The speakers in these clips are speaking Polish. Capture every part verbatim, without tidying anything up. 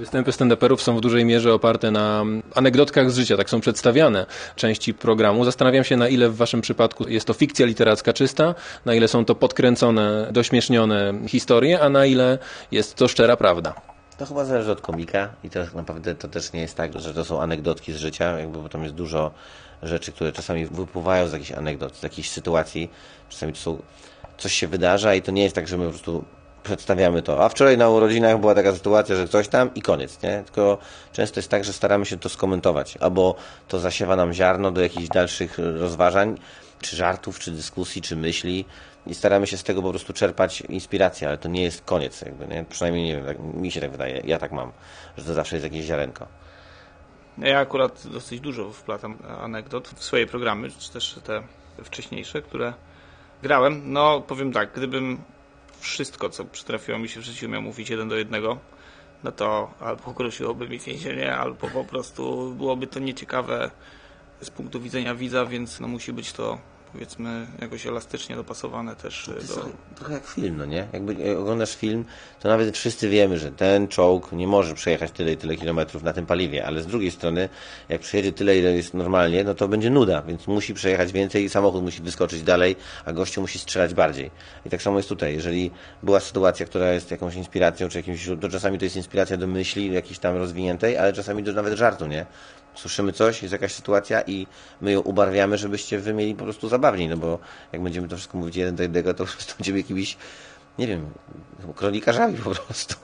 Występy stand-uperów są w dużej mierze oparte na anegdotkach z życia, tak są przedstawiane części programu. Zastanawiam się, na ile w waszym przypadku jest to fikcja literacka czysta, na ile są to podkręcone, dośmiesznione historie, a na ile jest to szczera prawda. To chyba zależy od komika i to tak naprawdę to też nie jest tak, że to są anegdotki z życia, jakby, bo tam jest dużo rzeczy, które czasami wypływają z jakichś anegdot, z jakichś sytuacji. Czasami to są, coś się wydarza i to nie jest tak, że my po prostu przedstawiamy to. A wczoraj na urodzinach była taka sytuacja, że coś tam i koniec, nie? Tylko często jest tak, że staramy się to skomentować, albo to zasiewa nam ziarno do jakichś dalszych rozważań, czy żartów, czy dyskusji, czy myśli i staramy się z tego po prostu czerpać inspirację, ale to nie jest koniec, jakby, nie? Przynajmniej nie wiem, tak, mi się tak wydaje, ja tak mam, że to zawsze jest jakieś ziarenko. Ja akurat dosyć dużo wplatam anegdot w swoje programy, czy też te wcześniejsze, które grałem. No, powiem tak, gdybym wszystko, co przytrafiło mi się w życiu, miał mówić jeden do jednego, no to albo groziłoby mi więzienie, albo po prostu byłoby to nieciekawe z punktu widzenia widza, więc no musi być to, powiedzmy, jakoś elastycznie dopasowane też to do... Trochę jak film, no nie? Jakby oglądasz film, to nawet wszyscy wiemy, że ten czołg nie może przejechać tyle i tyle kilometrów na tym paliwie, ale z drugiej strony, jak przejedzie tyle, ile jest normalnie, no to będzie nuda, więc musi przejechać więcej i samochód musi wyskoczyć dalej, a gościu musi strzelać bardziej. I tak samo jest tutaj. Jeżeli była sytuacja, która jest jakąś inspiracją, czy jakimś, to czasami to jest inspiracja do myśli jakiejś tam rozwiniętej, ale czasami do nawet żartu, nie? Słyszymy coś, jest jakaś sytuacja i my ją ubarwiamy, żebyście wy mieli po prostu zabawniej, no bo jak będziemy to wszystko mówić jeden do jednego, to po prostu będziemy jakimiś, nie wiem, kronikarzami po prostu.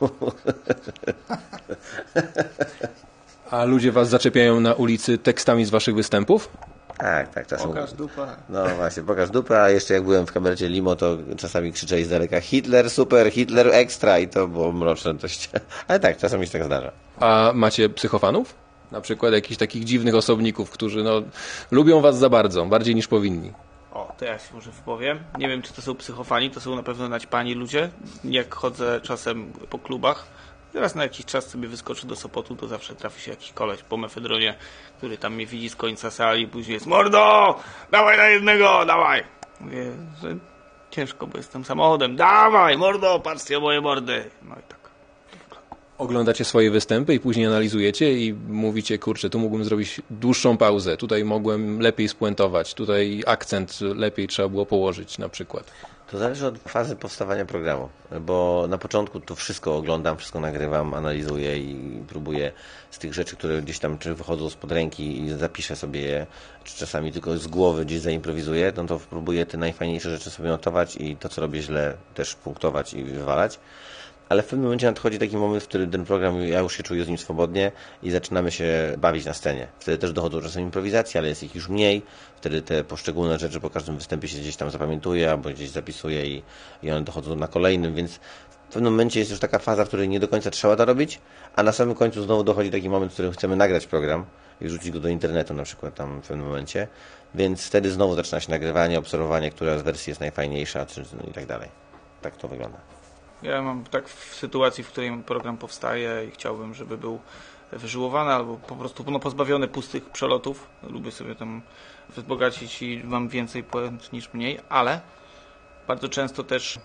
A ludzie was zaczepiają na ulicy tekstami z waszych występów? Tak, tak, czasem. Pokaż dupę. No właśnie, pokaż dupę, a jeszcze jak byłem w kabarecie Limo, to czasami krzyczeli z daleka Hitler super, Hitler ekstra i to było mroczne dość. Ale tak, czasami się tak zdarza. A macie psychofanów? Na przykład jakichś takich dziwnych osobników, którzy no, lubią was za bardzo, bardziej niż powinni. O, to ja się może wypowiem. Nie wiem, czy to są psychofani, to są na pewno naćpani ludzie. Jak chodzę czasem po klubach, teraz na jakiś czas sobie wyskoczę do Sopotu, to zawsze trafi się jakiś koleś po mefedronie, który tam mnie widzi z końca sali i później jest: mordo, dawaj na jednego, dawaj. Mówię, że ciężko, bo jestem samochodem. Dawaj, mordo, patrzcie moje mordy. No i tak. Oglądacie swoje występy i później analizujecie i mówicie, kurczę, tu mógłbym zrobić dłuższą pauzę, tutaj mogłem lepiej spuentować, tutaj akcent lepiej trzeba było położyć na przykład. To zależy od fazy powstawania programu, bo na początku to wszystko oglądam, wszystko nagrywam, analizuję i próbuję z tych rzeczy, które gdzieś tam czy wychodzą spod ręki i zapiszę sobie je, czy czasami tylko z głowy gdzieś zaimprowizuję, no to próbuję te najfajniejsze rzeczy sobie notować i to, co robię źle, też punktować i wywalać. Ale w pewnym momencie nadchodzi taki moment, w którym ten program, ja już się czuję z nim swobodnie i zaczynamy się bawić na scenie. Wtedy też dochodzą czasem improwizacje, ale jest ich już mniej. Wtedy te poszczególne rzeczy po każdym występie się gdzieś tam zapamiętuje albo gdzieś zapisuje i, i one dochodzą na kolejnym, więc w pewnym momencie jest już taka faza, w której nie do końca trzeba to robić, a na samym końcu znowu dochodzi taki moment, w którym chcemy nagrać program i wrzucić go do internetu na przykład tam w pewnym momencie, więc wtedy znowu zaczyna się nagrywanie, obserwowanie, która z wersji jest najfajniejsza czy, no i tak dalej. Tak to wygląda. Ja mam tak w sytuacji, w której program powstaje i chciałbym, żeby był wyżyłowany albo po prostu no, pozbawiony pustych przelotów. Lubię sobie tam wzbogacić i mam więcej puent niż mniej, ale bardzo często też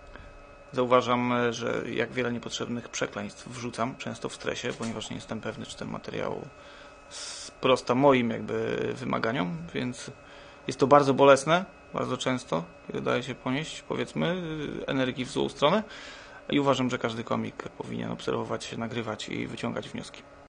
zauważam, że jak wiele niepotrzebnych przekleństw wrzucam, często w stresie, ponieważ nie jestem pewny, czy ten materiał sprosta moim jakby wymaganiom, więc jest to bardzo bolesne, bardzo często, kiedy daje się ponieść, powiedzmy, energii w złą stronę i uważam, że każdy komik powinien obserwować, nagrywać i wyciągać wnioski.